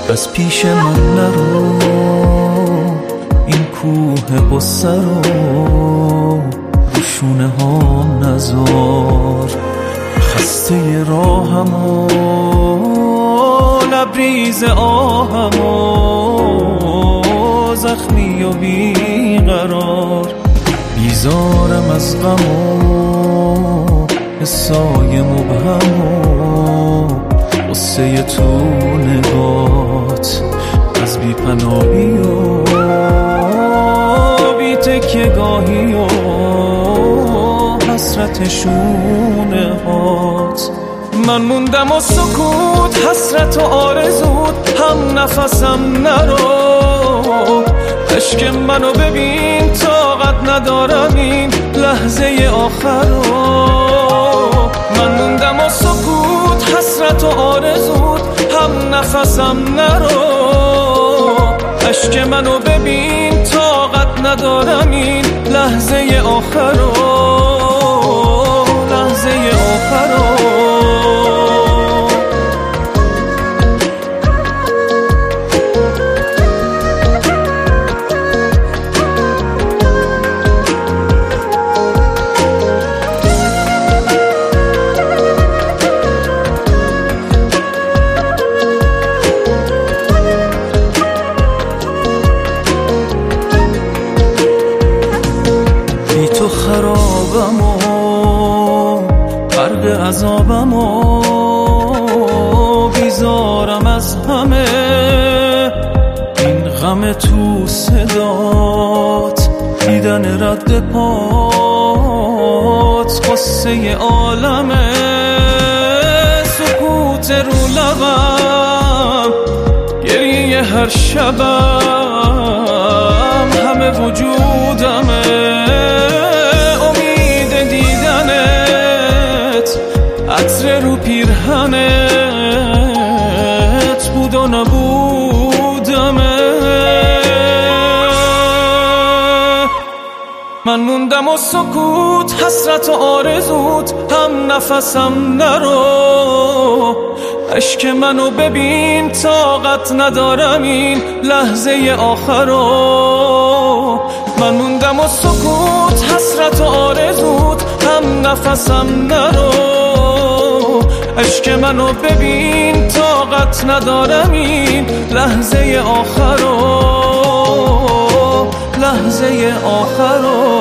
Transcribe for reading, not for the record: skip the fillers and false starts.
از پیش من نرو، این کوه قصه رو شونه ها نذار. خسته راهم و لبریز آهم و زخمی و بیقرار، بیزارم از غم و حسای مبهم و قصه تو نگات، از بی پناهی و بی تکیه‌گاهی و حسرت شونه هات. من موندم و سکوت، حسرت و آرزود هم نفسم نرو. اشک منو ببین، طاقت ندارم این لحظه آخر رو. من موندم و سکوت، حسرت و آرزود هم نفسم نرو. اشک منو ببین، طاقت ندارم این لحظه آخر رو، لحظه آخر رو. بی تو خرابم و غرق عذابم و بیزارم از همه. این غم تو صدات، دیدن رد پات، قصه عالمه. سکوت رو لبم، گریه هر شبم، همه وجودمه. عطر رو پیرهنت بود و نبودمه. من موندم و سکوت، حسرت و آرزود هم نفسم نرو. اشک منو ببین، طاقت ندارم این لحظه آخر رو. من موندم و سکوت، حسرت و آرزود هم نفسم نرو. اشک منو ببین، طاقت ندارم این لحظه آخر رو، لحظه آخر رو.